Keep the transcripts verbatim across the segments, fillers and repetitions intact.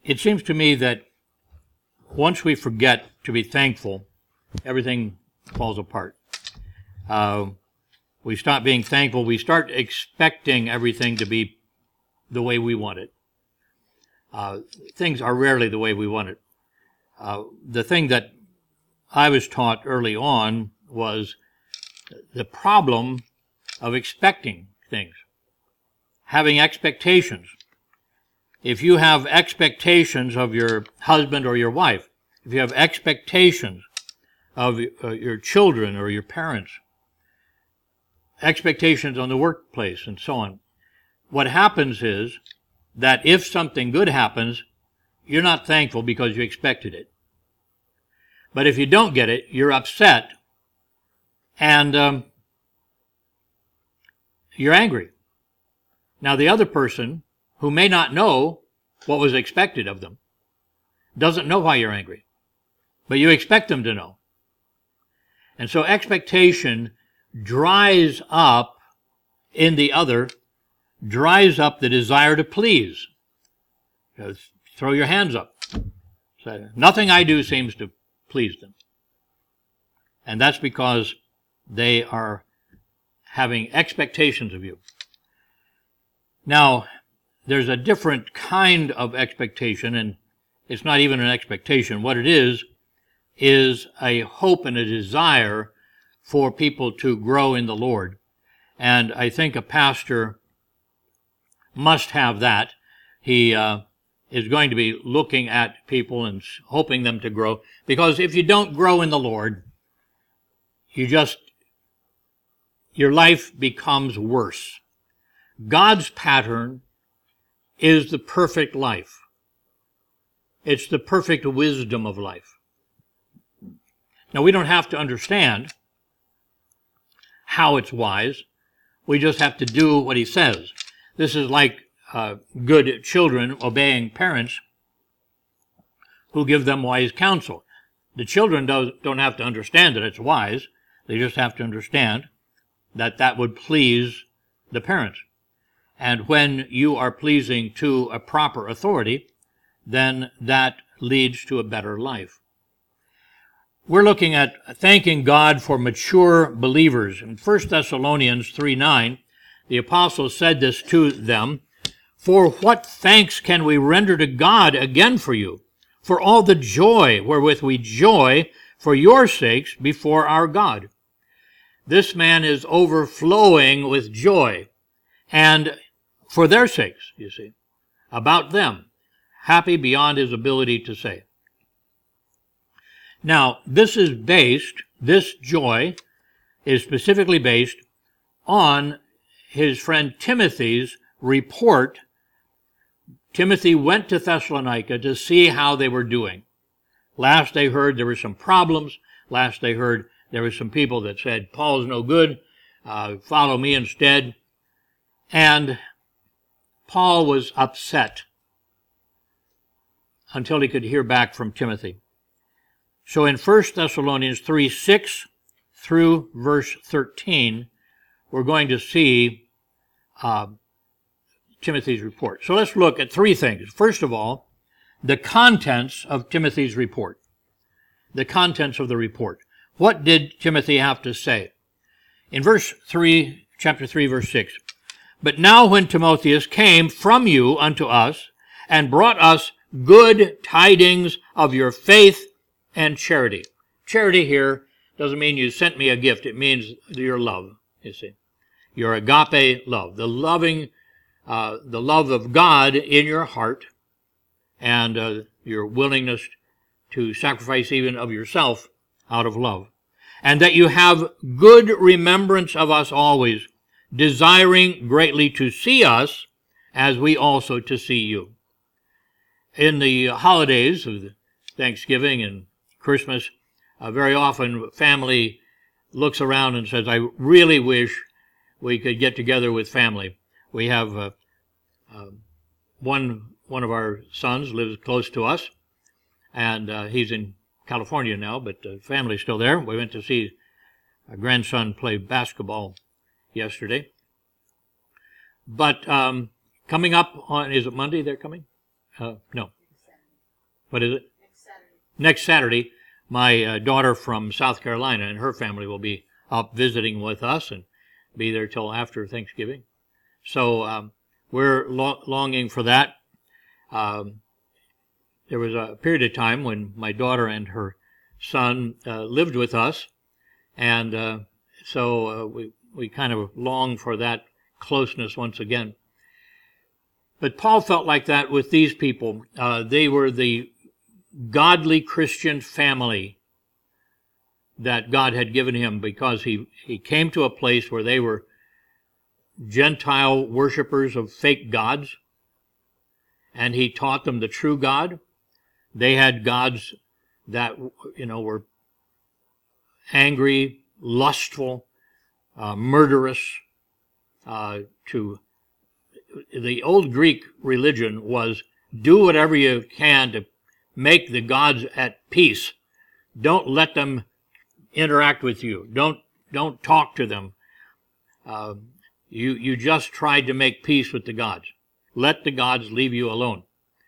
it seems to me that once we forget to be thankful, everything falls apart. Uh, we stop being thankful. We start expecting everything to be the way we want it. Uh, things are rarely the way we want it. Uh, the thing that I was taught early on was the problem of expecting things, having expectations. If you have expectations of your husband or your wife, if you have expectations of uh, your children or your parents, expectations on the workplace and so on, what happens is that if something good happens, you're not thankful because you expected it. But if you don't get it, you're upset and um, you're angry. Now, the other person, who may not know what was expected of them, doesn't know why you're angry, but you expect them to know. And so expectation dries up in the other, dries up the desire to please. Just throw your hands up. So nothing I do seems to please them. And that's because they are having expectations of you. Now, there's a different kind of expectation, and it's not even an expectation. What it is, is a hope and a desire for people to grow in the Lord. And I think a pastor must have that. He uh, is going to be looking at people and hoping them to grow. Because if you don't grow in the Lord, you just, your life becomes worse. God's pattern is the perfect life. It's the perfect wisdom of life. Now, we don't have to understand how it's wise. We just have to do what he says. This is like uh, good children obeying parents who give them wise counsel. The children do, don't have to understand that it's wise. They just have to understand that that would please the parents. And when you are pleasing to a proper authority, then that leads to a better life. We're looking at thanking God for mature believers. In First Thessalonians three nine, the apostle said this to them, "For what thanks can we render to God again for you, for all the joy wherewith we joy for your sakes before our God?" This man is overflowing with joy, and for their sakes, you see, about them, happy beyond his ability to say. Now, this is based, this joy is specifically based on his friend Timothy's report. Timothy went to Thessalonica to see how they were doing. Last they heard there were some problems. Last they heard there were some people that said, Paul's no good, uh, follow me instead. And Paul was upset until he could hear back from Timothy. So in First Thessalonians three six through verse thirteen, we're going to see uh, Timothy's report. So let's look at three things. First of all, the contents of Timothy's report. The contents of the report. What did Timothy have to say? In verse three, chapter three, verse six, "But now when Timotheus came from you unto us, and brought us good tidings of your faith and charity." Charity here doesn't mean you sent me a gift. It means your love, you see. Your agape love. The loving, uh, the love of God in your heart, and uh, your willingness to sacrifice even of yourself out of love. "And that you have good remembrance of us always, desiring greatly to see us, as we also to see you." In the holidays of Thanksgiving and Christmas, uh, very often family looks around and says, "I really wish we could get together with family." We have uh, uh, one one of our sons lives close to us, and uh, he's in California now, but the family's still there. We went to see our grandson play basketball yesterday. But um, coming up on, is it Monday they're coming? Uh, no. What is it? Next Saturday. Next Saturday, my uh, daughter from South Carolina and her family will be up visiting with us and be there till after Thanksgiving. So um, we're lo- longing for that. Um, there was a period of time when my daughter and her son uh, lived with us, and uh, so uh, we we kind of long for that closeness once again. But Paul felt like that with these people. Uh, they were the godly Christian family that God had given him, because he, he came to a place where they were Gentile worshipers of fake gods, and he taught them the true God. They had gods that, you know, were angry, lustful, uh, murderous. Uh, to the old Greek religion was do whatever you can to make the gods at peace. Don't let them interact with you. Don't don't talk to them. Uh, you you just tried to make peace with the gods. Let the gods leave you alone.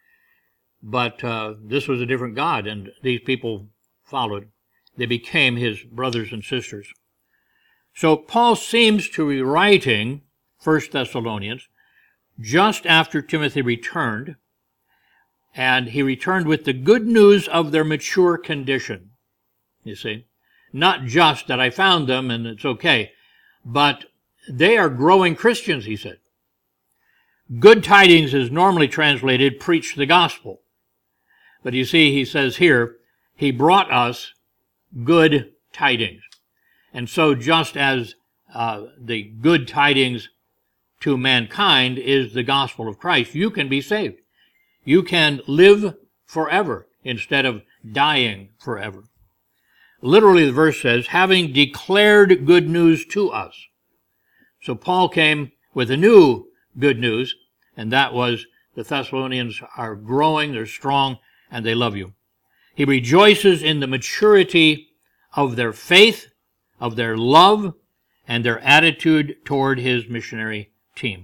But uh, this was a different God, and these people followed. They became his brothers and sisters. So Paul seems to be writing First Thessalonians just after Timothy returned, and he returned with the good news of their mature condition, you see. Not just that I found them and it's okay, but they are growing Christians, he said. Good tidings is normally translated, preach the gospel. But you see, he says here, he brought us good tidings. And so just as uh, the good tidings to mankind is the gospel of Christ, you can be saved. You can live forever instead of dying forever. Literally, the verse says, having declared good news to us. So Paul came with a new good news, and that was the Thessalonians are growing, they're strong, and they love you. He rejoices in the maturity of their faith, of their love, and their attitude toward his missionary team.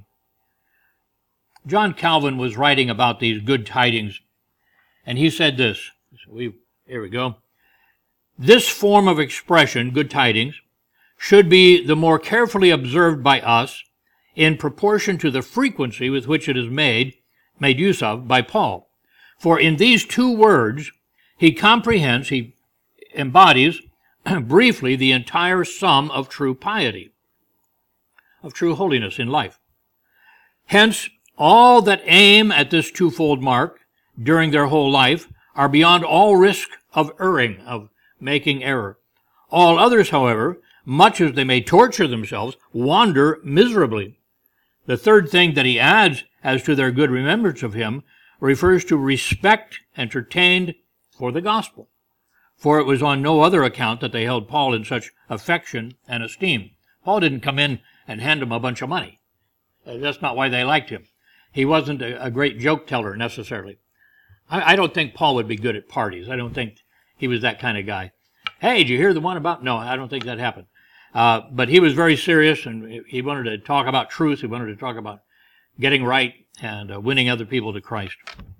John Calvin was writing about these good tidings, and he said this. We, here we go. This form of expression, good tidings, should be the more carefully observed by us in proportion to the frequency with which it is made, made use of by Paul. For in these two words, he comprehends, he embodies briefly the entire sum of true piety, of true holiness in life. Hence, all that aim at this twofold mark during their whole life are beyond all risk of erring, of making error. All others, however, much as they may torture themselves, wander miserably. The third thing that he adds as to their good remembrance of him refers to respect entertained for the gospel. For it was on no other account that they held Paul in such affection and esteem. Paul didn't come in and hand them a bunch of money. That's not why they liked him. He wasn't a, a great joke teller necessarily. I, I don't think Paul would be good at parties. I don't think he was that kind of guy. Hey, did you hear the one about? No, I don't think that happened. Uh, but he was very serious, and he wanted to talk about truth. He wanted to talk about getting right and uh, winning other people to Christ.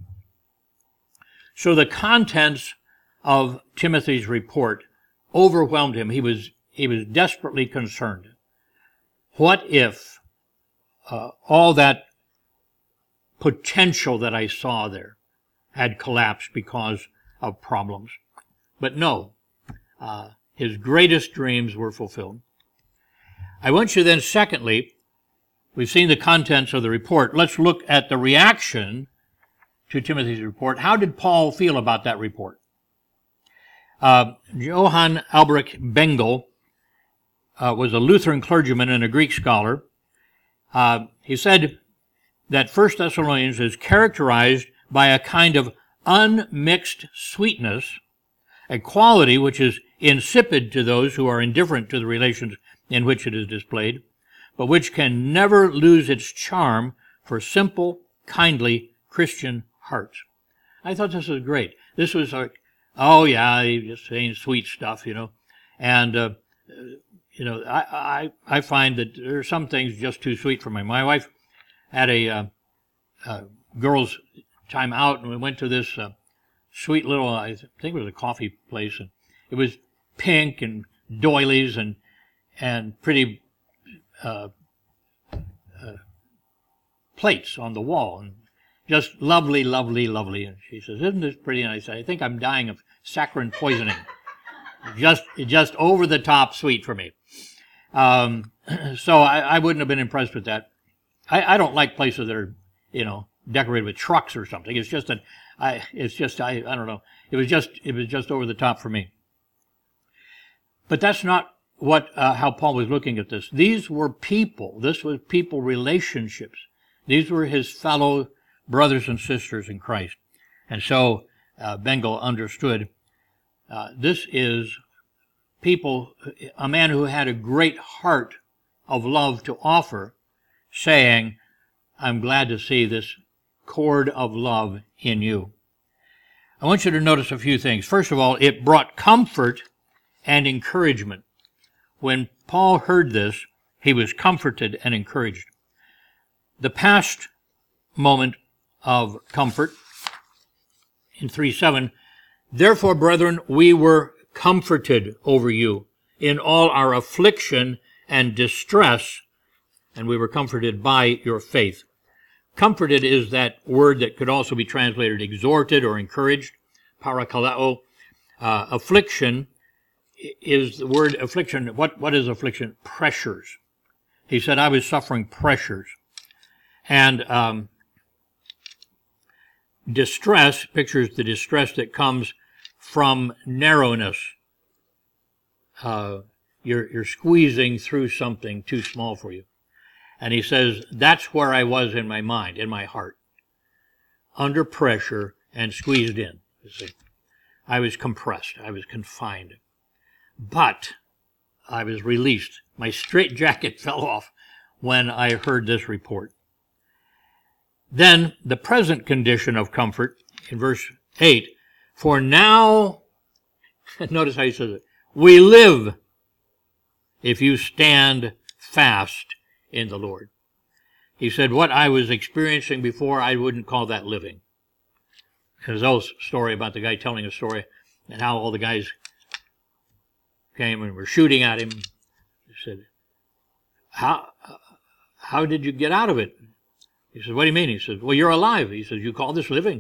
So the contents of Timothy's report overwhelmed him. He was he was desperately concerned. What if uh, all that potential that I saw there had collapsed because of problems? But no, uh, his greatest dreams were fulfilled. I want you then, secondly, we've seen the contents of the report. Let's look at the reaction to Timothy's report. How did Paul feel about that report? Uh, Johann Albrecht Bengel uh, was a Lutheran clergyman and a Greek scholar. Uh, he said that First Thessalonians is characterized by a kind of unmixed sweetness, a quality which is insipid to those who are indifferent to the relations in which it is displayed, but which can never lose its charm for simple, kindly Christian hearts. I thought this was great. This was like, oh yeah, he's just saying sweet stuff, you know. And, uh, you know, I, I, I find that there are some things just too sweet for me. My wife had a uh, uh, girls' time out, and we went to this uh, sweet little, I think it was a coffee place, and it was pink and doilies and and pretty uh, uh, plates on the wall, and just lovely, lovely, lovely. And she says, "Isn't this pretty?" And I said, "I think I'm dying of saccharine poisoning." just, just over the top sweet for me. Um, so I, I wouldn't have been impressed with that. I, I don't like places that are, you know, decorated with trucks or something. It's just that I, it's just I, I don't know. It was just, it was just over the top for me. But that's not what uh, how Paul was looking at this. These were people. This was people relationships. These were his fellow brothers and sisters in Christ. And so uh, Bengel understood uh, this is people, a man who had a great heart of love to offer, saying, I'm glad to see this cord of love in you. I want you to notice a few things. First of all, it brought comfort and encouragement. When Paul heard this, he was comforted and encouraged. The past moment of comfort in three seven, therefore, brethren, we were comforted over you in all our affliction and distress, and we were comforted by your faith. Comforted is that word that could also be translated exhorted or encouraged, parakaleo. Uh, affliction is the word affliction. What, what is affliction? Pressures. He said, I was suffering pressures. And um, distress pictures the distress that comes from narrowness. Uh, you're, you're squeezing through something too small for you. And he says, that's where I was in my mind, in my heart, under pressure and squeezed in. You see, I was compressed. I was confined. But I was released. My straitjacket fell off when I heard this report. Then the present condition of comfort in verse eight, for now, notice how he says it, we live if you stand fast in the Lord. He said, what I was experiencing before, I wouldn't call that living. There's a story about the guy telling a story and how all the guys came and were shooting at him. He said, how, how did you get out of it? He said, what do you mean? He says, well, you're alive. He says, you call this living?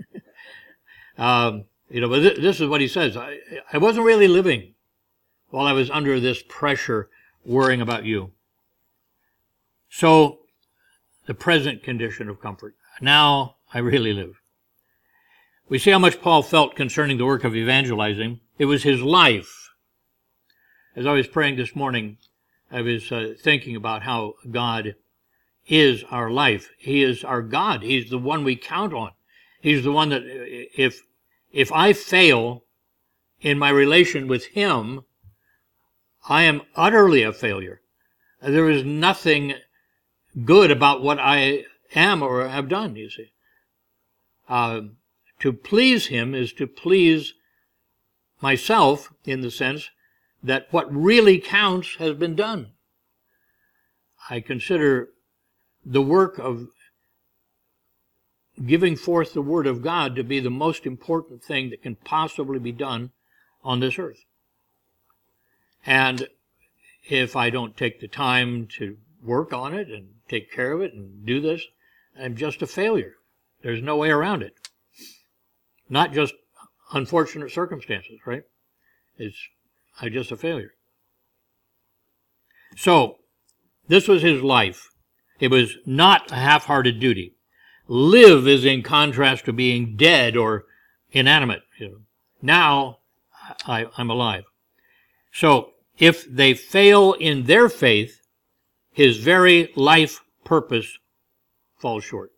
um, you know, but th- this is what he says. I, I wasn't really living while I was under this pressure worrying about you. So, the present condition of comfort. Now, I really live. We see how much Paul felt concerning the work of evangelizing. It was his life. As I was praying this morning, I was uh, thinking about how God is our life. He is our God. He's the one we count on. He's the one that if if I fail in my relation with Him, I am utterly a failure. There is nothing good about what I am or have done, you see. Uh, to please Him is to please myself in the sense that what really counts has been done. I consider the work of giving forth the Word of God to be the most important thing that can possibly be done on this earth. And if I don't take the time to work on it and take care of it and do this, I'm just a failure. There's no way around it. Not just unfortunate circumstances, right? It's I'm just a failure. So, this was his life. It was not a half-hearted duty. Live is in contrast to being dead or inanimate. You know. Now, I, I'm alive. So, if they fail in their faith, his very life purpose falls short.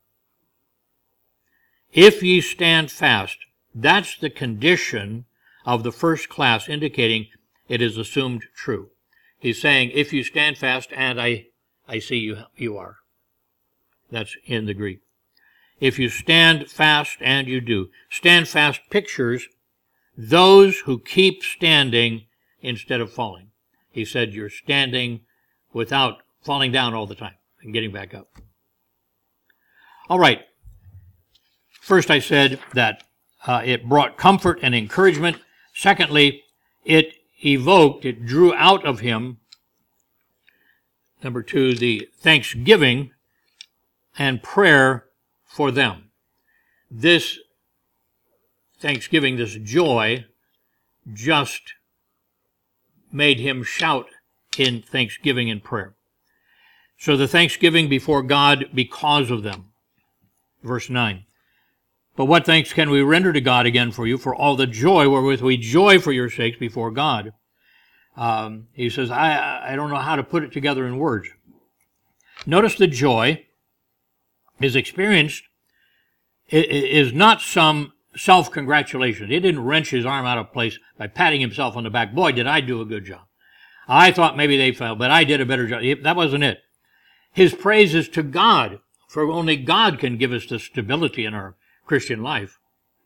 If ye stand fast, that's the condition of the first class, indicating it is assumed true. He's saying, if you stand fast, and I, I see you, you are. That's in the Greek. If you stand fast, and you do. Stand fast pictures those who keep standing instead of falling. He said you're standing without falling down all the time and getting back up. All right. First I said that uh, it brought comfort and encouragement. Secondly, it evoked, it drew out of him, number two, the thanksgiving and prayer for them. This thanksgiving, this joy, just made him shout in thanksgiving and prayer. So the thanksgiving before God because of them. Verse nine. But what thanks can we render to God again for you, for all the joy wherewith we joy for your sakes before God? Um, he says, I, I don't know how to put it together in words. Notice the joy is experienced, is not some self-congratulation. He didn't wrench his arm out of place by patting himself on the back. Boy, did I do a good job. I thought maybe they failed, but I did a better job. That wasn't it. His praise is to God, for only God can give us the stability in our Christian life.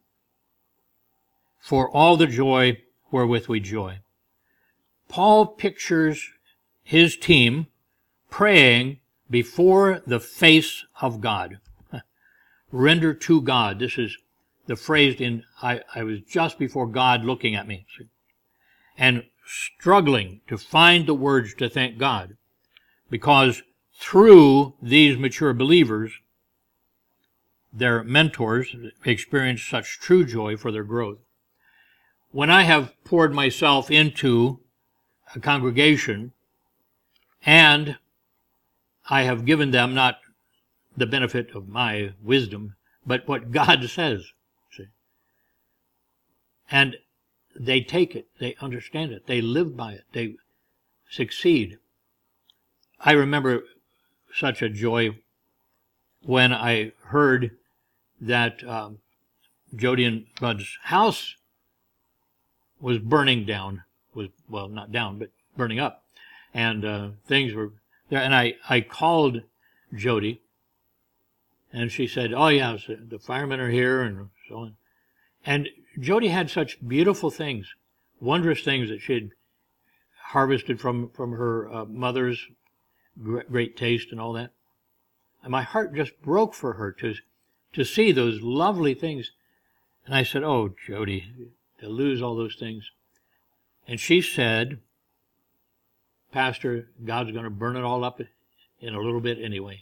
For all the joy wherewith we joy. Paul pictures his team praying before the face of God. Render to God. This is the phrase in, I, I was just before God looking at me. And struggling to find the words to thank God. Because through these mature believers, their mentors experience such true joy for their growth. When I have poured myself into a congregation and I have given them not the benefit of my wisdom, but what God says, see, and they take it, they understand it, they live by it, they succeed. I remember such a joy when I heard that um, Jody and Bud's house was burning down, was, well, not down, but burning up. And uh, things were there. And I, I called Jody, and she said, oh, yeah, so the firemen are here, and so on. And Jody had such beautiful things, wondrous things that she had harvested from, from her uh, mother's great taste and all that. And my heart just broke for her to, to see those lovely things. And I said, oh, Jody, to lose all those things. And she said, Pastor, God's going to burn it all up in a little bit anyway.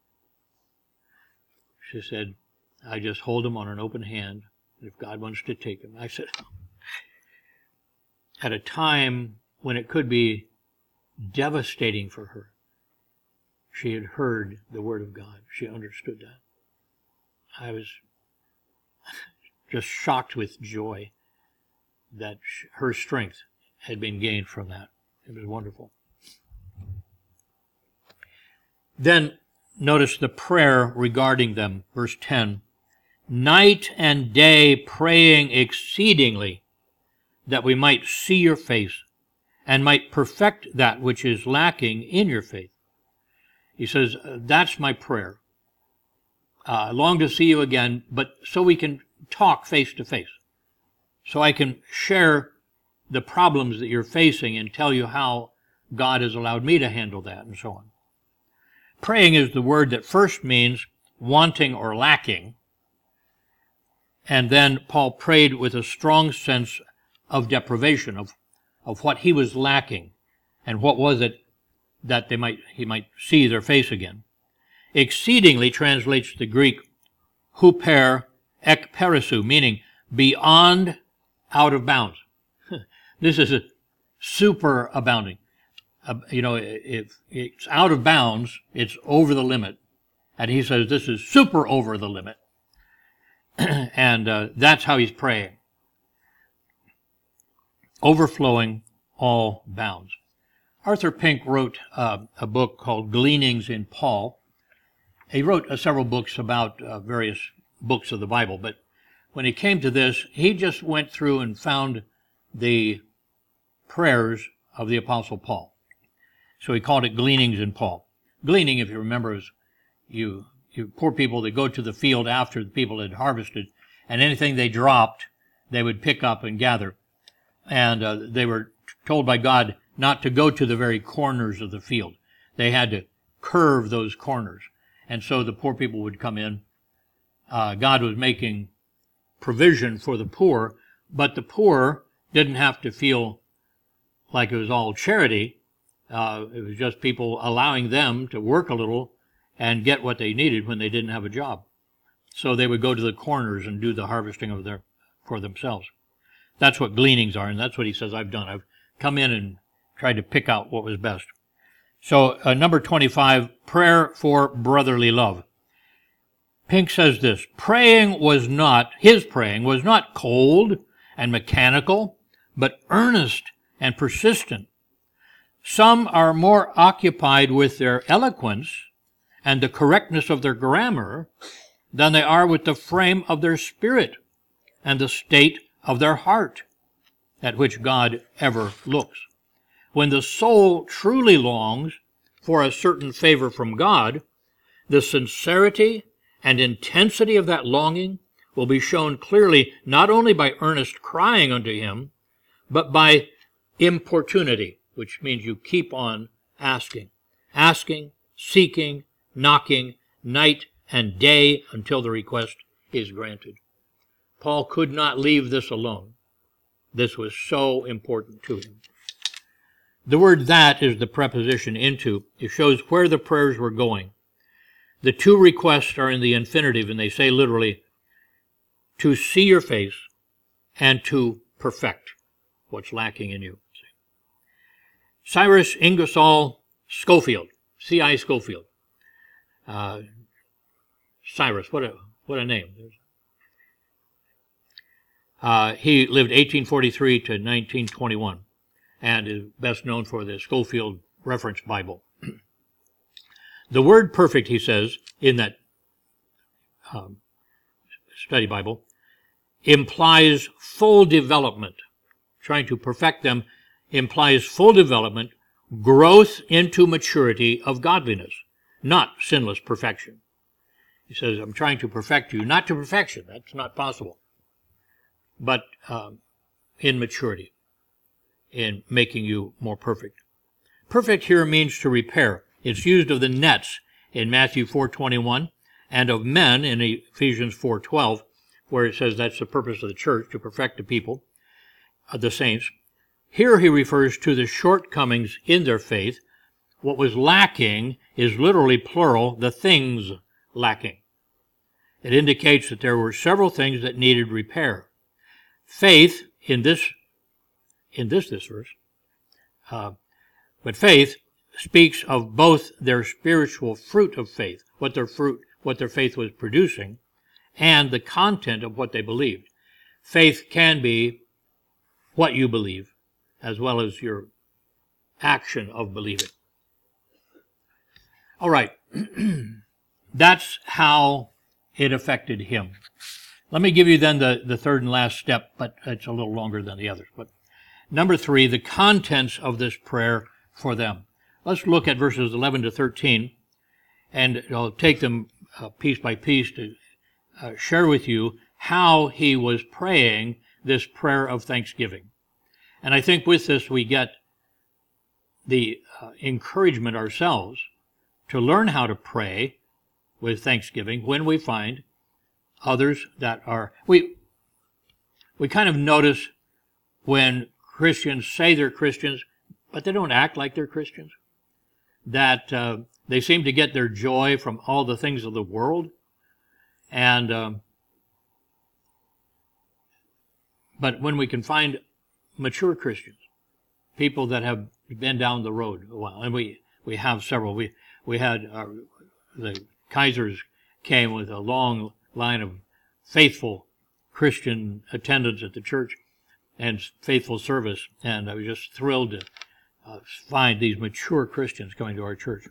She said, I just hold them on an open hand if God wants to take them. I said, at a time when it could be devastating for her, she had heard the word of God. She understood that. I was just shocked with joy that her strength had been gained from that. It was wonderful. Then notice the prayer regarding them, verse ten. Night and day praying exceedingly that we might see your face and might perfect that which is lacking in your faith. He says, that's my prayer. Uh, I long to see you again, but so we can talk face to face. So I can share the problems that you're facing and tell you how God has allowed me to handle that and so on. Praying is the word that first means wanting or lacking. And then Paul prayed with a strong sense of deprivation, of, of what he was lacking. And what was it that they might he might see their face again. Exceedingly translates the Greek huper ekperisou, meaning beyond, out of bounds. This is a super abounding. Uh, you know, if it's out of bounds, it's over the limit. And he says this is super over the limit. and uh, that's how he's praying. Overflowing all bounds. Arthur Pink wrote uh, a book called Gleanings in Paul. He wrote uh, several books about uh, various books of the Bible, but when he came to this, he just went through and found the prayers of the Apostle Paul. So he called it Gleanings in Paul. Gleaning, if you remember, is you, you poor people that go to the field after the people had harvested, and anything they dropped, they would pick up and gather. And uh, they were told by God not to go to the very corners of the field. They had to curve those corners. And so the poor people would come in. Uh, God was making provision for the poor, but the poor didn't have to feel like it was all charity. Uh, it was just people allowing them to work a little and get what they needed when they didn't have a job. So they would go to the corners and do the harvesting of their for themselves. That's what gleanings are, and that's what he says I've done. I've come in and tried to pick out what was best. So uh, number twenty-five, prayer for brotherly love. Pink says this: praying was not, his praying was not cold and mechanical, but earnest and persistent. Some are more occupied with their eloquence and the correctness of their grammar than they are with the frame of their spirit and the state of their heart, at which God ever looks. When the soul truly longs for a certain favor from God, the sincerity and intensity of that longing will be shown clearly not only by earnest crying unto him, but by importunity, which means you keep on asking, asking, seeking, knocking, night and day until the request is granted. Paul could not leave this alone. This was so important to him. The word "that" is the preposition into. It shows where the prayers were going. The two requests are in the infinitive, and they say literally, to see your face and to perfect what's lacking in you. Cyrus Ingersoll Schofield, C I Schofield. Uh, Cyrus, what a what a name. Uh, he lived eighteen forty-three to nineteen twenty-one and is best known for the Schofield Reference Bible. The word perfect, he says, in that um, study Bible, implies full development. Trying to perfect them implies full development, growth into maturity of godliness, not sinless perfection. He says, I'm trying to perfect you, not to perfection. That's not possible. But um, in maturity, in making you more perfect. Perfect here means to repair. It's used of the nets in Matthew four twenty-one and of men in Ephesians four twelve, where it says that's the purpose of the church, to perfect the people, uh, the saints. Here he refers to the shortcomings in their faith. What was lacking is literally plural, the things lacking. It indicates that there were several things that needed repair. Faith, in this in this, this verse, uh, but faith speaks of both their spiritual fruit of faith, what their fruit, what their faith was producing, and the content of what they believed. Faith can be what you believe, as well as your action of believing. All right. That's how it affected him. Let me give you then the, the third and last step, but it's a little longer than the others. But number three, the contents of this prayer for them. Let's look at verses eleven to thirteen, and I'll take them uh, piece by piece to uh, share with you how he was praying this prayer of thanksgiving. And I think with this we get the uh, encouragement ourselves to learn how to pray with thanksgiving when we find others that are... We, we kind of notice when Christians say they're Christians, but they don't act like they're Christians, that uh, they seem to get their joy from all the things of the world. And um, but when we can find mature Christians, people that have been down the road a while, and we, we have several. We we had our, the Kaisers came with a long line of faithful Christian attendants at the church and faithful service, and I was just thrilled to uh, find these mature Christians coming to our church.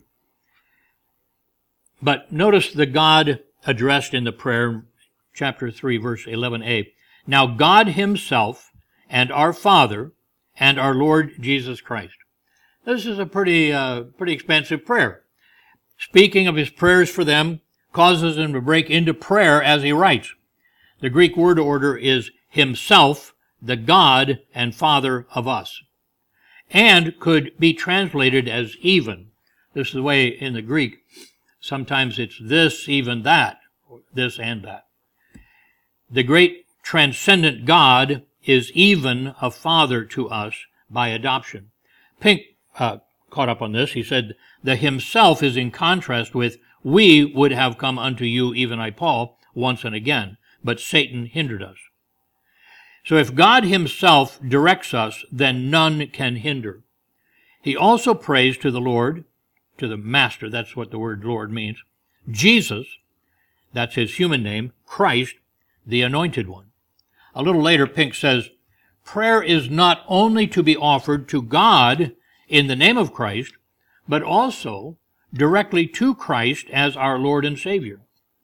But notice the God addressed in the prayer, chapter three, verse eleven a. Now God himself and our Father and our Lord Jesus Christ. This is a pretty, uh, pretty expensive prayer. Speaking of his prayers for them causes him to break into prayer as he writes. The Greek word order is himself, the God and Father of us, and could be translated as even. This is the way in the Greek. Sometimes it's this, even that, or this and that. The great transcendent God is even a father to us by adoption. Pink uh, caught up on this. He said, the himself is in contrast with, we would have come unto you, even I, Paul, once and again, but Satan hindered us. So if God himself directs us, then none can hinder. He also prays to the Lord, to the Master, that's what the word Lord means, Jesus, that's his human name, Christ, the Anointed One. A little later, Pink says, prayer is not only to be offered to God in the name of Christ, but also directly to Christ as our Lord and Savior.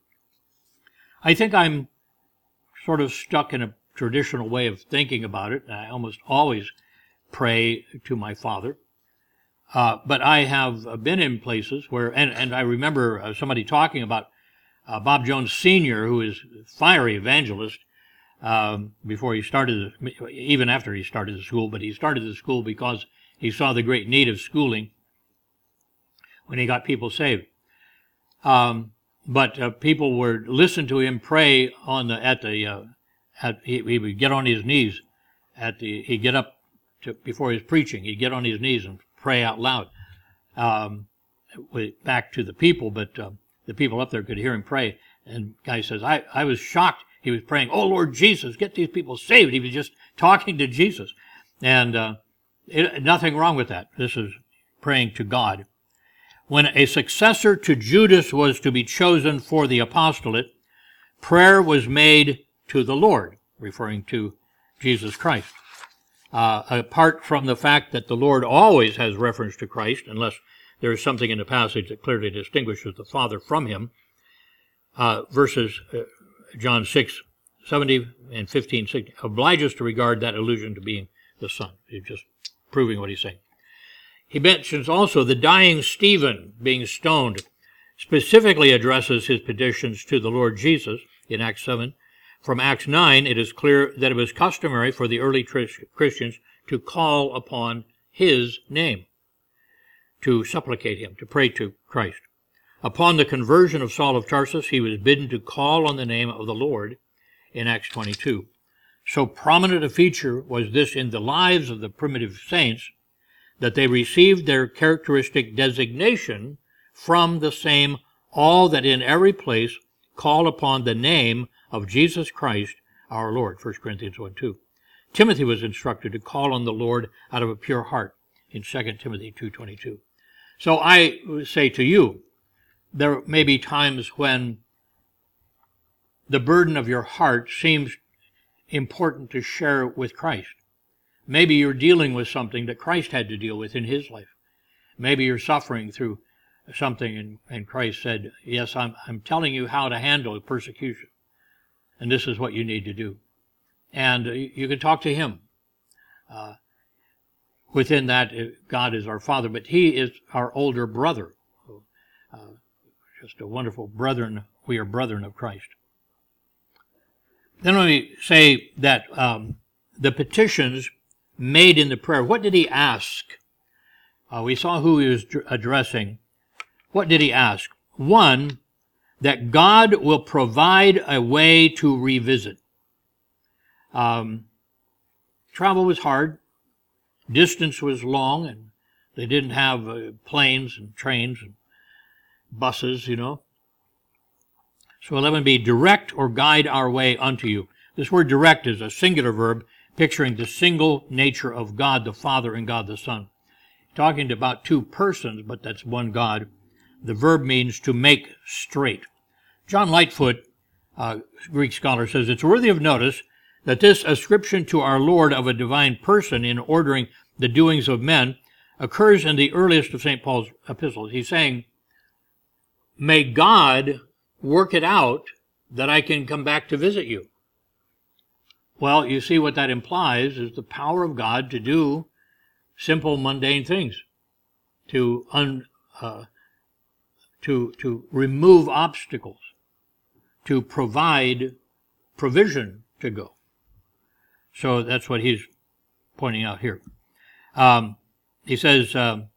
I think I'm sort of stuck in a traditional way of thinking about it. I almost always pray to my Father. Uh, but I have been in places where, and, and I remember uh, somebody talking about uh, Bob Jones Senior, who is a fiery evangelist, um, before he started, even after he started the school, but he started the school because he saw the great need of schooling when he got people saved. Um, but uh, people would listen to him pray on the, at the, uh, at, he, he would get on his knees at the, he'd get up to, before he was preaching, he'd get on his knees and pray out loud, um, back to the people, but uh, the people up there could hear him pray. And the guy says, I, I was shocked. He was praying, oh, Lord Jesus, get these people saved. He was just talking to Jesus. And uh, it, nothing wrong with that. This is praying to God. When a successor to Judas was to be chosen for the apostolate, prayer was made to the Lord, referring to Jesus Christ. Uh, apart from the fact that the Lord always has reference to Christ, unless there is something in the passage that clearly distinguishes the Father from him, uh, verses uh, John six seventy and fifteen sixty oblige us to regard that allusion to being the Son. He's just proving what he's saying. He mentions also the dying Stephen being stoned, specifically addresses his petitions to the Lord Jesus in Acts seven. From Acts nine, it is clear that it was customary for the early Christians to call upon his name, to supplicate him, to pray to Christ. Upon the conversion of Saul of Tarsus, he was bidden to call on the name of the Lord in Acts twenty-two. So prominent a feature was this in the lives of the primitive saints that they received their characteristic designation from the same all that in every place call upon the name of Jesus Christ our Lord, First Corinthians one two. Timothy was instructed to call on the Lord out of a pure heart in Second Timothy two twenty-two. So I say to you, there may be times when the burden of your heart seems important to share with Christ. Maybe you're dealing with something that Christ had to deal with in his life. Maybe you're suffering through something and, and Christ said, yes, I'm, I'm telling you how to handle persecution. And this is what you need to do. And you can talk to him. Uh, within that, God is our Father, but he is our older brother. Uh, just a wonderful brethren. We are brethren of Christ. Then let me say that um, the petitions made in the prayer, what did he ask? Uh, we saw who he was addressing. What did he ask? One, that God will provide a way to revisit. Um, travel was hard. Distance was long, and they didn't have uh, planes and trains and buses, you know. So eleven b, direct or guide our way unto you. This word direct is a singular verb picturing the single nature of God the Father and God the Son. Talking about two persons, but that's one God. The verb means to make straight. John Lightfoot, uh, Greek scholar, says it's worthy of notice that this ascription to our Lord of a divine person in ordering the doings of men occurs in the earliest of Saint Paul's epistles. He's saying, may God work it out that I can come back to visit you. Well, you see what that implies is the power of God to do simple, mundane things, to un, uh, to to remove obstacles, to provide provision to go. So that's what he's pointing out here. Um, he says, um,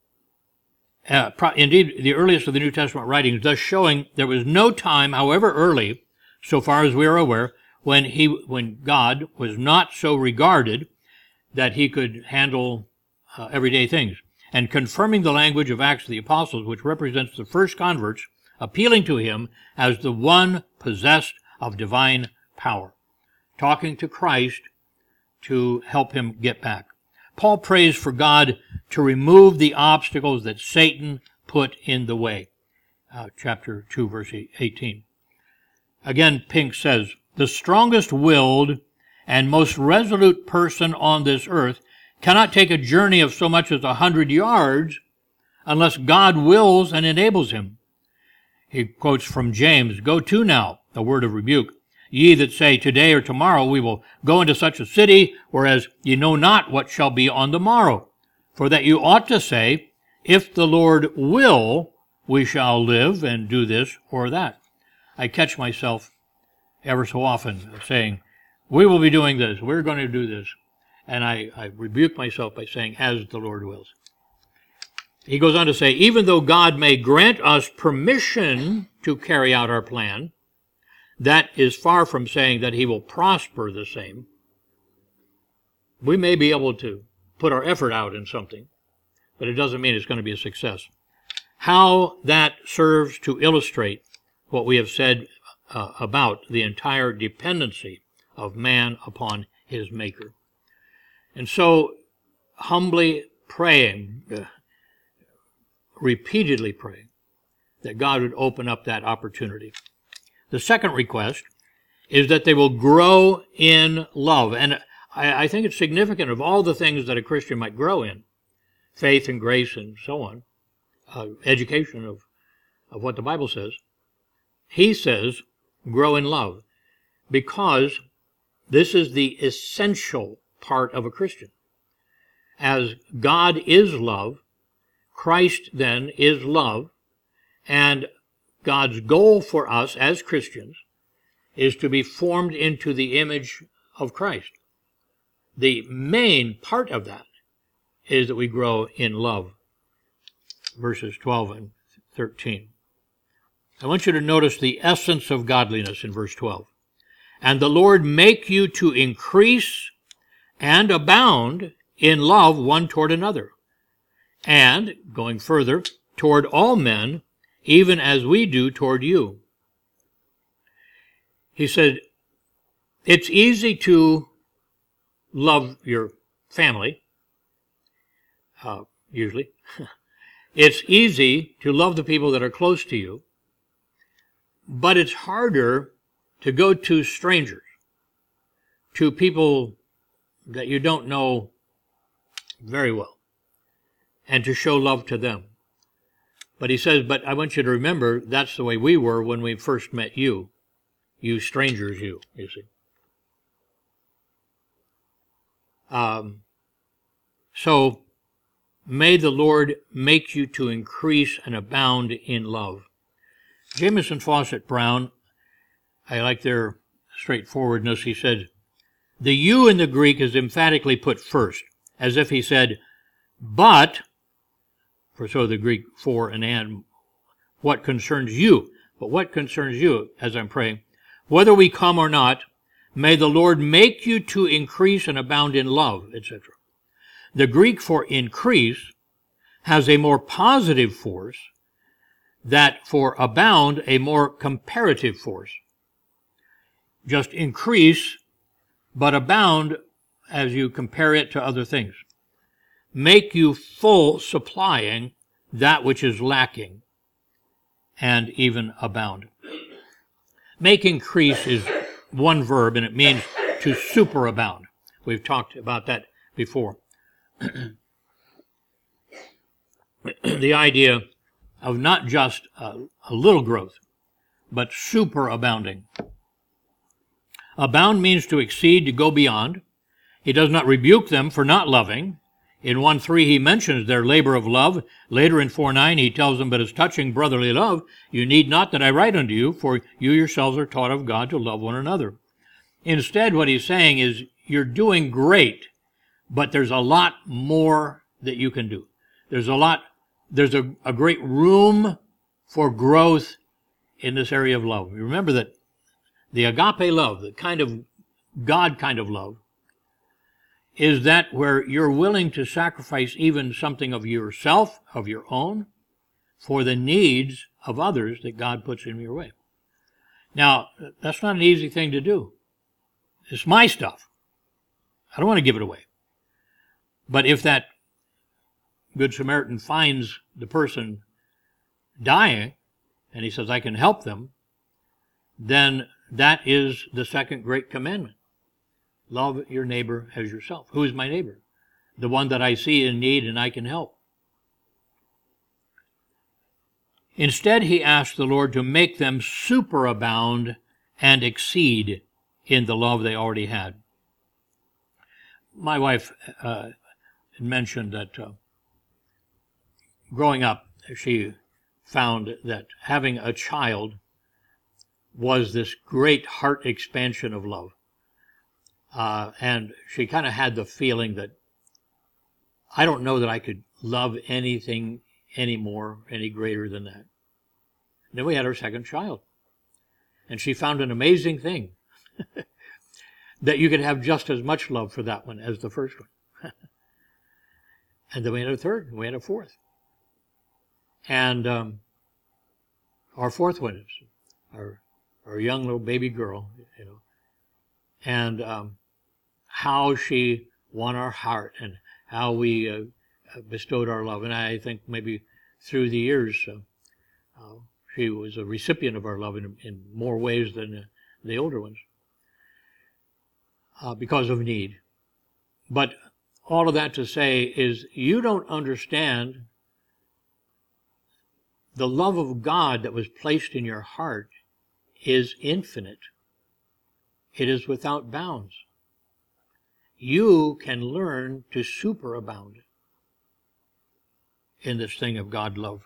uh, pro- indeed, the earliest of the New Testament writings, thus showing there was no time, however early, so far as we are aware, when he, when God was not so regarded that he could handle uh, everyday things, and confirming the language of Acts of the Apostles, which represents the first converts appealing to him as the one possessed of divine power, talking to Christ to help him get back. Paul prays for God to remove the obstacles that Satan put in the way. Uh, chapter two, verse eighteen. Again, Pink says, the strongest willed and most resolute person on this earth cannot take a journey of so much as a hundred yards unless God wills and enables him. He quotes from James, go to now, a word of rebuke, ye that say, today or tomorrow we will go into such a city, whereas ye know not what shall be on the morrow. For that you ought to say, if the Lord will, we shall live and do this or that. I catch myself ever so often saying, we will be doing this, we're going to do this. And I, I rebuke myself by saying, as the Lord wills. He goes on to say, even though God may grant us permission to carry out our plan, that is far from saying that he will prosper the same. We may be able to put our effort out in something, but it doesn't mean it's going to be a success. How that serves to illustrate what we have said uh, about the entire dependency of man upon his Maker. And so, humbly praying, uh, repeatedly praying, that God would open up that opportunity. The second request is that they will grow in love. And I, I think it's significant of all the things that a Christian might grow in, faith and grace and so on, uh, education of, of what the Bible says. He says, grow in love, because this is the essential part of a Christian. As God is love, Christ then is love, and God's goal for us as Christians is to be formed into the image of Christ. The main part of that is that we grow in love. Verses twelve and thirteen. I want you to notice the essence of godliness in verse twelve. And the Lord make you to increase and abound in love one toward another. And, going further, toward all men, even as we do toward you. He said, it's easy to love your family, uh, usually. It's easy to love the people that are close to you, but it's harder to go to strangers, to people that you don't know very well, and to show love to them. But he says, but I want you to remember, that's the way we were when we first met you. You strangers, you, you see. Um, so, may the Lord make you to increase and abound in love. Jameson Fawcett Brown, I like their straightforwardness. He said, the you in the Greek is emphatically put first, as if he said, but, for so the Greek for and and, what concerns you, but what concerns you, as I'm praying, whether we come or not, may the Lord make you to increase and abound in love, et cetera. The Greek for increase has a more positive force, that for abound, a more comparative force. Just increase, but abound as you compare it to other things. Make you full, supplying that which is lacking, and even abound. Make increase is one verb, and it means to superabound. We've talked about that before. The idea of not just a, a little growth, but superabounding. Abound means to exceed, to go beyond. He does not rebuke them for not loving. In one three he mentions their labor of love. Later in four nine he tells them, but as touching brotherly love, you need not that I write unto you, for you yourselves are taught of God to love one another. Instead, what he's saying is, you're doing great, but there's a lot more that you can do. There's a lot, there's a, a great room for growth in this area of love. Remember that the agape love, the kind of God kind of love is that where you're willing to sacrifice even something of yourself, of your own, for the needs of others that God puts in your way. Now, that's not an easy thing to do. It's my stuff. I don't want to give it away. But if that Good Samaritan finds the person dying, and he says, I can help them, then that is the second great commandment. Love your neighbor as yourself. Who is my neighbor? The one that I see in need and I can help. Instead, he asked the Lord to make them superabound and exceed in the love they already had. My wife uh, mentioned that uh, growing up, she found that having a child was this great heart expansion of love. Uh, and she kind of had the feeling that I don't know that I could love anything any more, any greater than that. And then we had our second child. And she found an amazing thing, that you could have just as much love for that one as the first one. And then we had a third, and we had a fourth. And um, our fourth one is our, our young little baby girl, you know. And um, how she won our heart and how we uh, bestowed our love. And I think maybe through the years, uh, uh, she was a recipient of our love in, in more ways than uh, the older ones uh, because of need. But all of that to say is you don't understand the love of God that was placed in your heart is infinite. It is without bounds. You can learn to superabound in this thing of God love.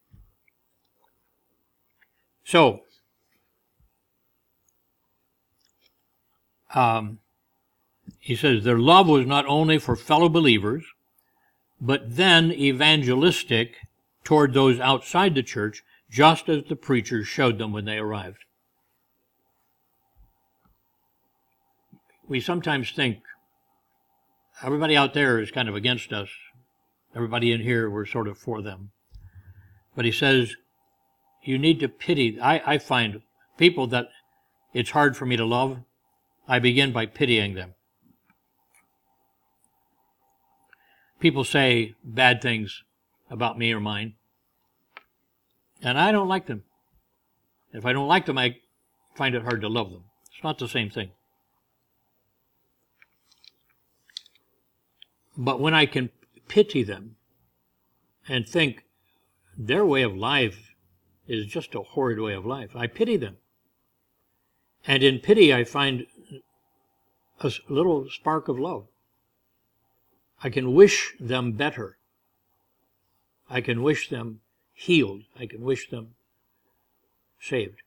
So, um, he says their love was not only for fellow believers, but then evangelistic toward those outside the church, just as the preachers showed them when they arrived. We sometimes think everybody out there is kind of against us. Everybody in here, we're sort of for them. But he says, you need to pity. I, I find people that it's hard for me to love, I begin by pitying them. People say bad things about me or mine, and I don't like them. If I don't like them, I find it hard to love them. It's not the same thing. But when I can pity them and think their way of life is just a horrid way of life, I pity them. And in pity, I find a little spark of love. I can wish them better. I can wish them healed. I can wish them saved.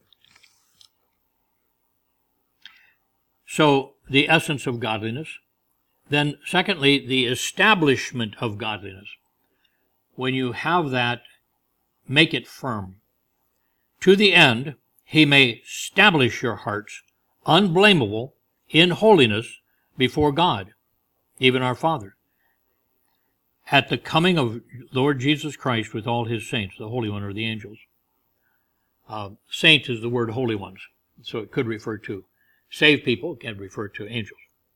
So, the essence of godliness. Then, secondly, the establishment of godliness. When you have that, make it firm. To the end, he may establish your hearts unblameable in holiness before God, even our Father, at the coming of Lord Jesus Christ with all his saints, the Holy One or the angels. Uh, saint is the word holy ones, so it could refer to saved people, it can refer to angels.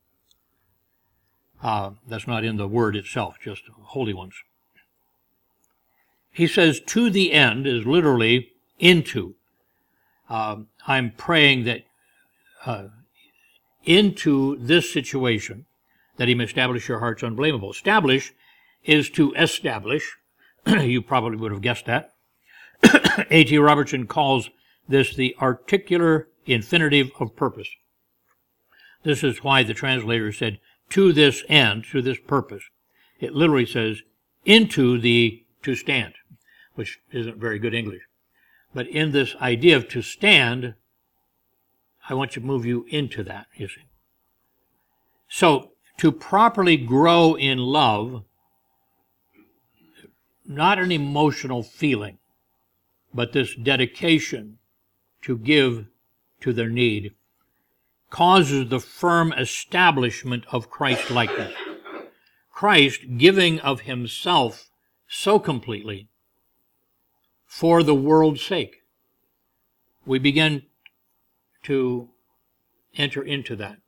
Uh, that's not in the word itself, just holy ones. He says, to the end is literally into. Uh, I'm praying that uh, into this situation, that he may establish your hearts unblameable. Establish is to establish. You probably would have guessed that. A T Robertson calls this the articular infinitive of purpose. This is why the translator said, to this end, to this purpose. It literally says, into the to stand, which isn't very good English. But in this idea of to stand, I want to move you into that, you see. So, to properly grow in love, not an emotional feeling, but this dedication to give to their need, causes the firm establishment of Christ-likeness. Christ giving of himself so completely for the world's sake. We begin to enter into that.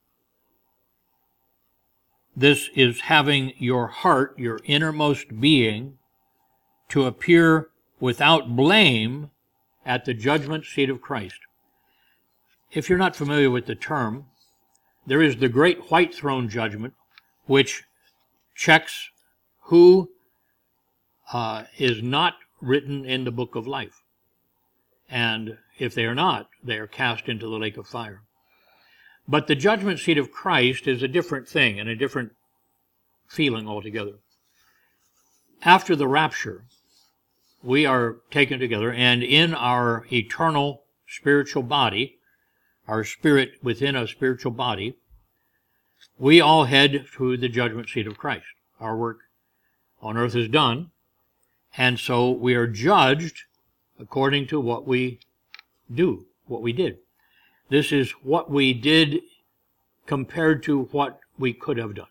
This is having your heart, your innermost being, to appear without blame at the judgment seat of Christ. If you're not familiar with the term, there is the great white throne judgment, which checks who uh, is not written in the book of life. And if they are not, they are cast into the lake of fire. But the judgment seat of Christ is a different thing and a different feeling altogether. After the rapture, we are taken together, and in our eternal spiritual body, our spirit within a spiritual body, we all head to the judgment seat of Christ. Our work on earth is done, and so we are judged according to what we do, what we did. This is what we did compared to what we could have done.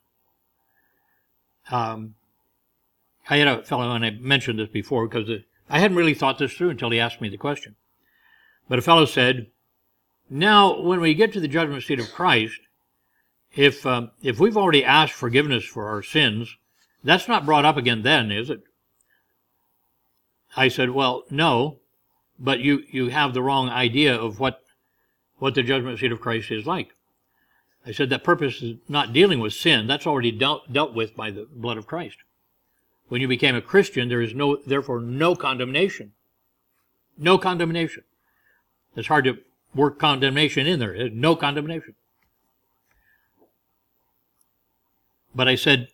Um, I had a fellow, and I mentioned this before because I hadn't really thought this through until he asked me the question. But a fellow said, now, when we get to the judgment seat of Christ, if um, if we've already asked forgiveness for our sins, that's not brought up again then, is it? I said, well, no, but you, you have the wrong idea of what, what the judgment seat of Christ is like. I said that purpose is not dealing with sin. That's already dealt, dealt with by the blood of Christ. When you became a Christian, there is no, therefore no condemnation. No condemnation. It's hard to work condemnation in there. There's no condemnation. But I said,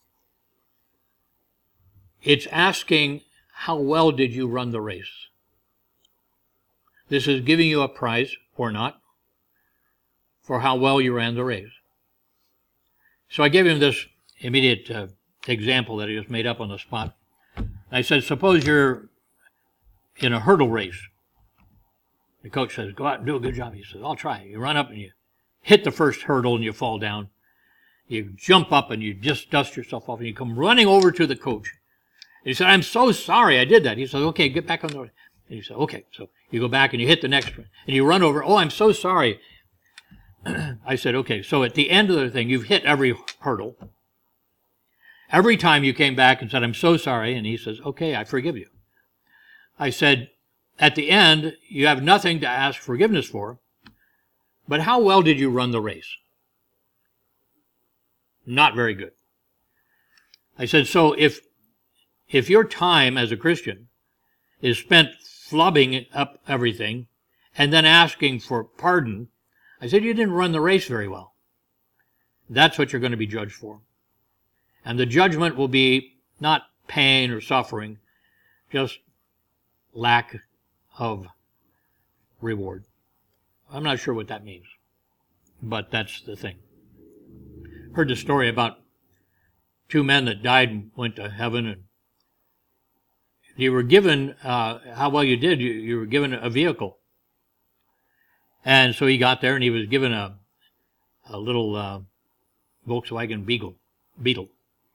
it's asking, how well did you run the race? This is giving you a prize, or not, for how well you ran the race. So I gave him this immediate uh, example that he just made up on the spot. I said, suppose you're in a hurdle race. The coach says, go out and do a good job. He says, I'll try. You run up and you hit the first hurdle and you fall down. You jump up and you just dust yourself off and you come running over to the coach. And he said, I'm so sorry I did that. He said, okay, get back on the... And he said, okay. So you go back and you hit the next one. And you run over. Oh, I'm so sorry. I said, okay. So at the end of the thing, you've hit every hurdle. Every time you came back and said, I'm so sorry. And he says, okay, I forgive you. I said, at the end, you have nothing to ask forgiveness for, but how well did you run the race? Not very good. I said, so if if your time as a Christian is spent flubbing up everything and then asking for pardon, I said, you didn't run the race very well. That's what you're going to be judged for. And the judgment will be not pain or suffering, just lack of reward. I'm not sure what that means, but that's the thing. Heard the story about two men that died and went to heaven, and you were given, uh, how well you did, you, you were given a vehicle. And so he got there and he was given a, a little uh, Volkswagen Beetle. Beetle.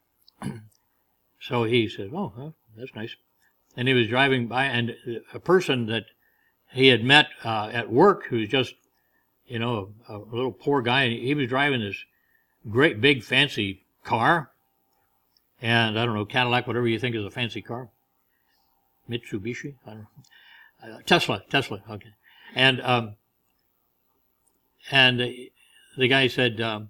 So he said, oh, well, that's nice. And he was driving by, and a person that he had met uh, at work, who's just, you know, a, a little poor guy, and he was driving this great big fancy car, and I don't know, Cadillac, whatever you think is a fancy car, Mitsubishi, I don't know, uh, Tesla, Tesla, okay, and um, and the guy said, um,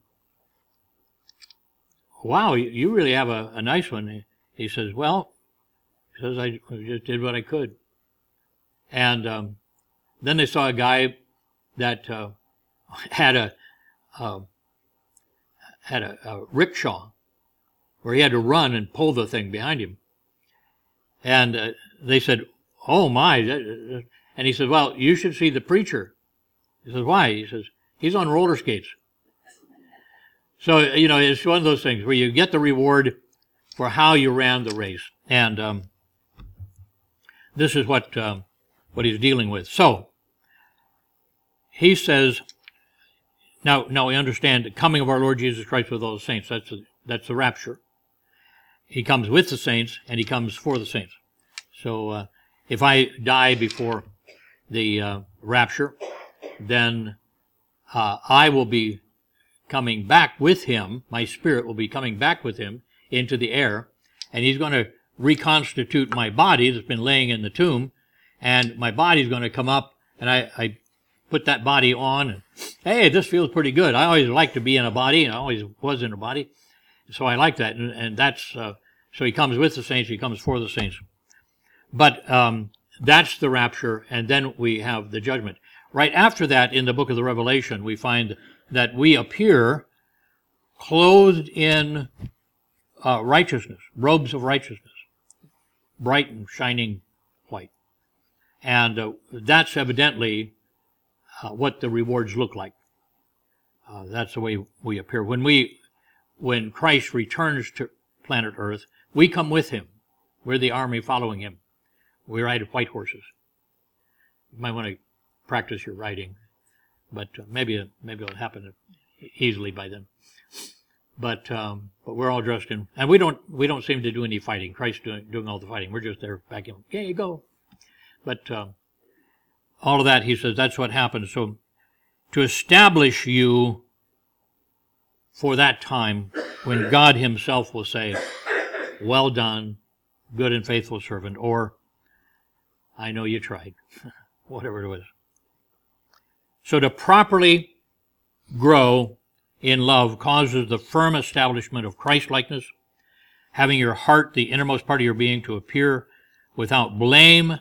"Wow, you really have a, a nice one." He says, "Well," he says, "I just did what I could," and um, then they saw a guy that uh, had a uh, had a, a rickshaw where he had to run and pull the thing behind him. And uh, they said, oh my, and he said, well, you should see the preacher. He says, why? He says, he's on roller skates. So, you know, it's one of those things where you get the reward for how you ran the race. And um, this is what, um, what he's dealing with. So, he says, now, now we understand the coming of our Lord Jesus Christ with all the saints. That's the, that's the rapture. He comes with the saints, and he comes for the saints. So uh, if I die before the uh, rapture, then uh, I will be coming back with him. My spirit will be coming back with him into the air, and he's going to reconstitute my body that's been laying in the tomb, and my body's going to come up, and I, I put that body on, and hey, this feels pretty good. I always like to be in a body, and I always was in a body, so I like that, and, and that's, uh, so he comes with the saints, he comes for the saints. But um, that's the rapture, and then we have the judgment. Right after that, in the book of the Revelation, we find that we appear clothed in uh, righteousness, robes of righteousness, bright and shining white. And uh, that's evidently uh, what the rewards look like. Uh, that's the way we appear. When we, when Christ returns to planet Earth, we come with him. We're the army following him. We ride white horses. You might want to practice your riding, but uh, maybe maybe it'll happen easily by then. But um, but we're all dressed in, and we don't we don't seem to do any fighting. Christ's doing doing all the fighting. We're just there back in. Yeah, you go. But um, all of that, he says, that's what happens. So to establish you for that time when God himself will say, "Well done, good and faithful servant," or "I know you tried," whatever it was. So to properly grow in love causes the firm establishment of Christ-likeness, having your heart, the innermost part of your being, to appear without blame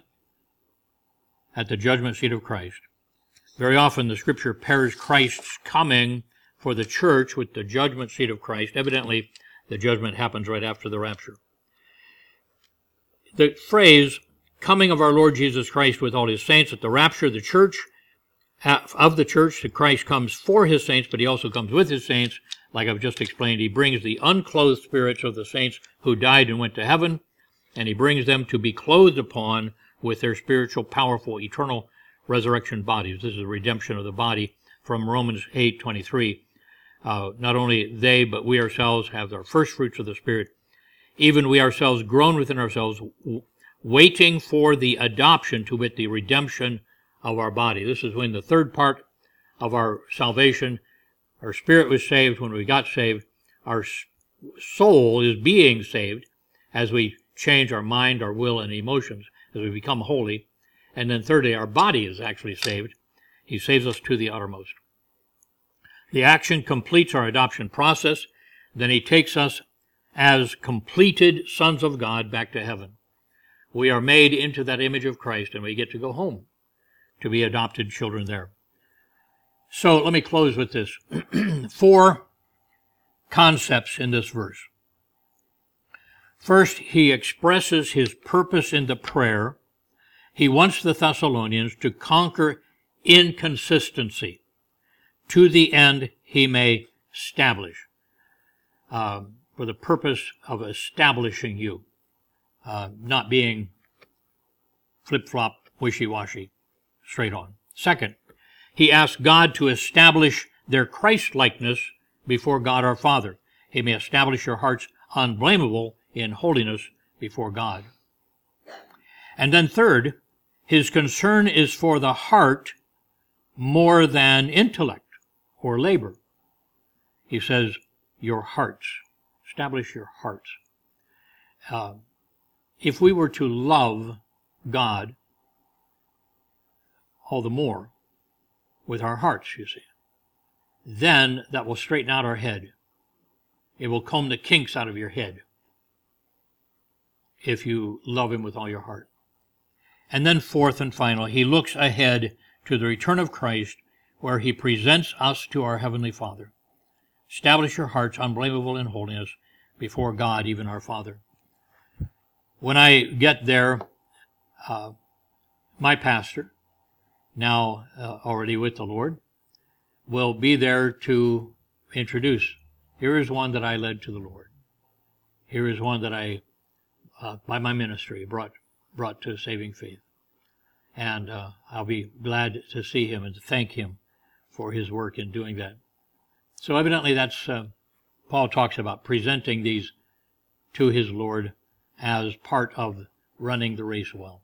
at the judgment seat of Christ. Very often the Scripture pairs Christ's coming for the church with the judgment seat of Christ. Evidently, the judgment happens right after the rapture. The phrase, coming of our Lord Jesus Christ with all his saints, at the rapture of the church, of the church, that Christ comes for his saints, but he also comes with his saints. Like I've just explained, he brings the unclothed spirits of the saints who died and went to heaven, and he brings them to be clothed upon with their spiritual, powerful, eternal resurrection bodies. This is the redemption of the body from Romans eight twenty-three. Uh, not only they, but we ourselves have our first fruits of the Spirit. Even we ourselves groan within ourselves, w- waiting for the adoption, to wit, the redemption of our body. This is when the third part of our salvation, our spirit was saved when we got saved. Our soul is being saved as we change our mind, our will, and emotions, as we become holy. And then thirdly, our body is actually saved. He saves us to the uttermost. The action completes our adoption process. Then he takes us as completed sons of God back to heaven. We are made into that image of Christ, and we get to go home to be adopted children there. So let me close with this. Four concepts in this verse. First, he expresses his purpose in the prayer. He wants the Thessalonians to conquer inconsistency to the end he may establish, uh, for the purpose of establishing you, uh, not being flip-flop, wishy-washy, straight on. Second, he asks God to establish their Christ-likeness before God our Father. He may establish your hearts unblameable in holiness before God. And then third, his concern is for the heart more than intellect or labor. He says, your hearts. Establish your hearts. Uh, if we were to love God all the more with our hearts, you see, then that will straighten out our head. It will comb the kinks out of your head if you love him with all your heart. And then fourth and final, he looks ahead to the return of Christ, where he presents us to our Heavenly Father. Establish your hearts unblameable in holiness before God, even our Father. When I get there, uh, my pastor, now uh, already with the Lord, will be there to introduce. Here is one that I led to the Lord. Here is one that I, uh, by my ministry, brought brought to saving faith. And uh, I'll be glad to see him and to thank him for his work in doing that. So evidently that's, uh, Paul talks about presenting these to his Lord as part of running the race well.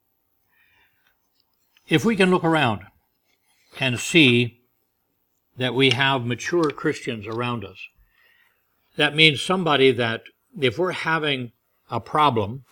If we can look around and see that we have mature Christians around us, that means somebody that if we're having a problem,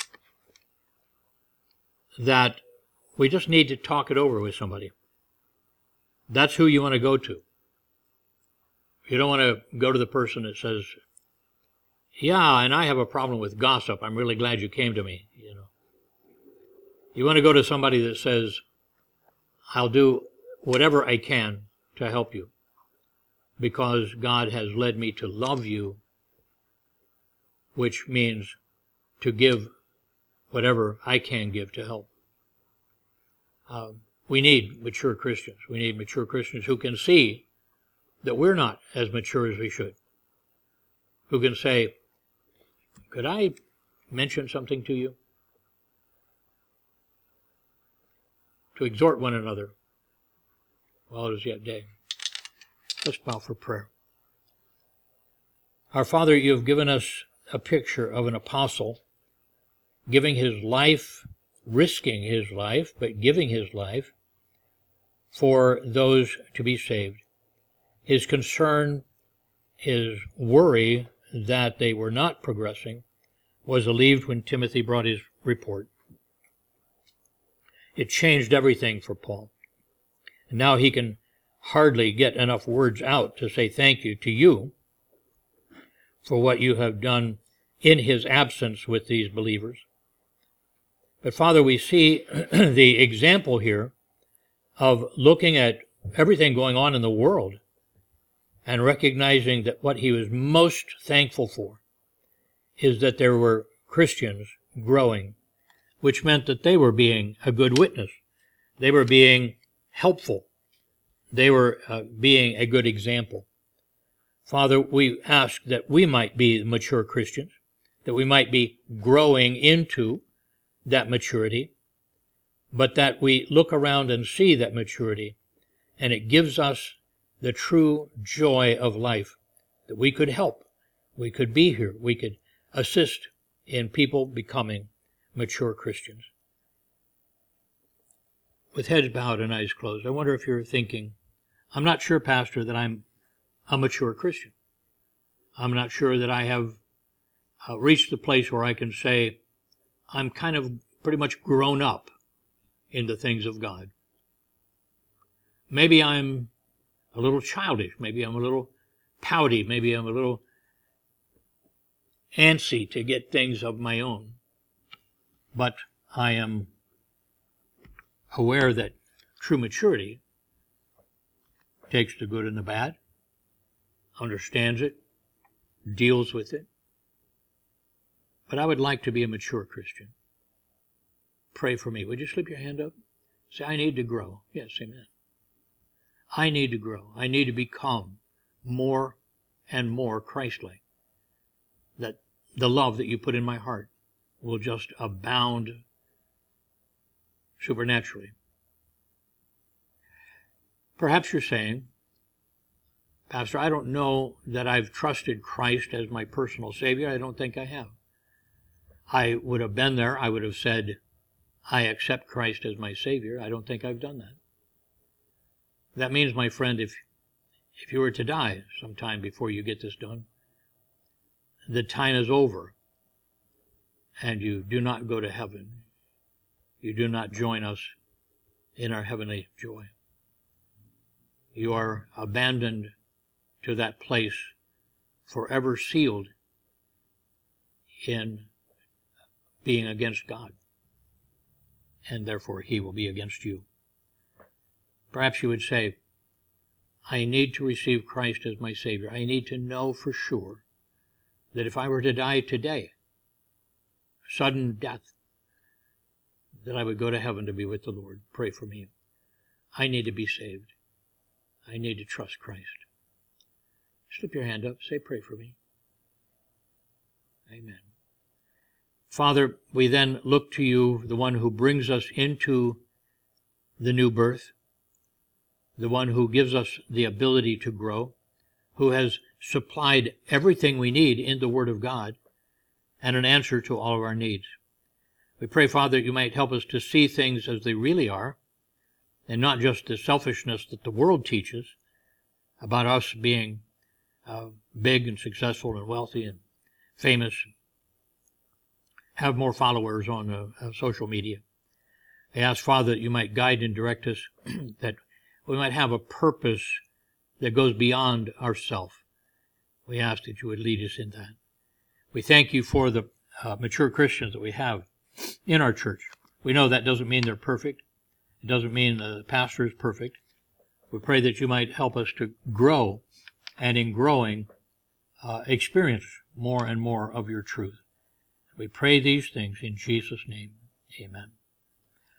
that we just need to talk it over with somebody. That's who you want to go to. You don't want to go to the person that says, yeah, and I have a problem with gossip. I'm really glad you came to me. You know, you want to go to somebody that says, I'll do whatever I can to help you because God has led me to love you, which means to give whatever I can give to help. Uh, we need mature Christians. We need mature Christians who can see that we're not as mature as we should, who can say, could I mention something to you? To exhort one another while it is yet day. Let's bow for prayer. Our Father, you have given us a picture of an apostle giving his life, risking his life, but giving his life for those to be saved. His concern, his worry that they were not progressing was relieved when Timothy brought his report. It changed everything for Paul. And now he can hardly get enough words out to say thank you to you for what you have done in his absence with these believers. But Father, we see the example here of looking at everything going on in the world and recognizing that what he was most thankful for is that there were Christians growing, which meant that they were being a good witness. They were being helpful. They were uh, being a good example. Father, we ask that we might be mature Christians, that we might be growing into that maturity, but that we look around and see that maturity, and it gives us the true joy of life, that we could help, we could be here, we could assist in people becoming mature Christians. With heads bowed and eyes closed, I wonder if you're thinking, I'm not sure, Pastor, that I'm a mature Christian. I'm not sure that I have uh, reached the place where I can say I'm kind of pretty much grown up in the things of God. Maybe I'm a little childish. Maybe I'm a little pouty. Maybe I'm a little antsy to get things of my own. But I am aware that true maturity takes the good and the bad, understands it, deals with it. But I would like to be a mature Christian. Pray for me. Would you slip your hand up? Say, I need to grow. Yes, amen. I need to grow. I need to become more and more Christ-like. That the love that you put in my heart will just abound supernaturally. Perhaps you're saying, Pastor, I don't know that I've trusted Christ as my personal Savior. I don't think I have. I would have been there. I would have said, I accept Christ as my Savior. I don't think I've done that. That means, my friend, if if you were to die sometime before you get this done, the time is over, and you do not go to heaven. You do not join us in our heavenly joy. You are abandoned to that place, forever sealed in being against God, and therefore He will be against you. Perhaps you would say, I need to receive Christ as my Savior. I need to know for sure that if I were to die today, sudden death, that I would go to heaven to be with the Lord. Pray for me. I need to be saved. I need to trust Christ. Slip your hand up. Say, pray for me. Amen. Father, we then look to you, the one who brings us into the new birth, the one who gives us the ability to grow, who has supplied everything we need in the Word of God and an answer to all of our needs. We pray, Father, that you might help us to see things as they really are, and not just the selfishness that the world teaches about us being uh, big and successful and wealthy and famous, have more followers on uh, uh, social media. I ask, Father, that you might guide and direct us, that we might have a purpose that goes beyond ourself. We ask that you would lead us in that. We thank you for the uh, mature Christians that we have in our church. We know that doesn't mean they're perfect. It doesn't mean the pastor is perfect. We pray that you might help us to grow, and in growing, uh, experience more and more of your truth. We pray these things in Jesus' name. Amen.